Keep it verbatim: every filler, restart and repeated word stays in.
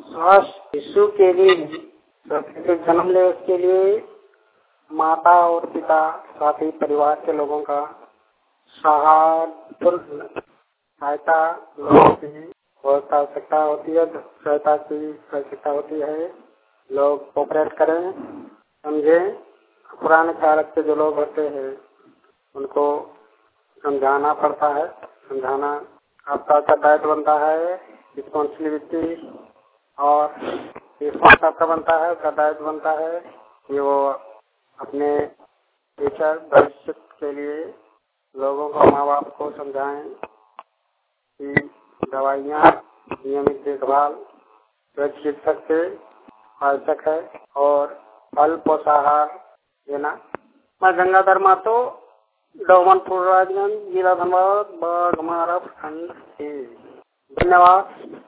स्वास्थ्य शिशु के लिए बच्चे जन्म ले उसके लिए माता और पिता साथ ही परिवार के लोगों का सहायता लोगों की बहुत आवश्यकता होती है। सहायता की आवश्यकता होती है। लोग कोऑपरेट करें, समझे। पुराने ख्याल के जो लोग होते हैं उनको समझाना पड़ता है। समझाना आपका दायित्व बनता है, रिस्पॉन्सिबिलिटी। और रिस्पॉन्स आपका बनता है, उसका दायित्व बनता है कि वो अपने फ्यूचर भविष्य के लिए लोगों को, माँ बाप को समझाएं कि दवाइयाँ, नियमित देखभाल चिकित्सक से आवश्यक है और फल पोषाहार देना। मैं गंगाधर मातो, डोमनपुर, राजगंज, जिला धनबाद, बाघ, महाराष्ट्र। धन्यवाद।